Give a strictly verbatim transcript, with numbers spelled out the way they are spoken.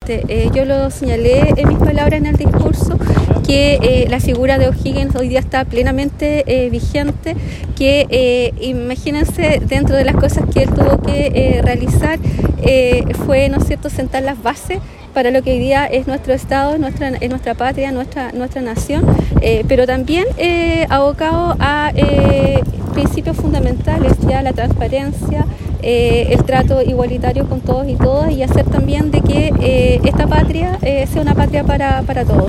Efectivamente, eh, yo lo señalé en mis palabras en el discurso, que eh, la figura de O'Higgins hoy día está plenamente eh, vigente, que eh, imagínense, dentro de las cosas que él tuvo que eh, realizar, eh, fue, ¿no es cierto?, sentar las bases para lo que hoy día es nuestro Estado, nuestra, es nuestra patria, nuestra, nuestra nación, eh, pero también eh, abocado a eh, principios fundamentales, ya la transparencia, eh, el trato igualitario con todos y todas, y hacer también de que eh, esta patria eh, sea una patria para, para todos.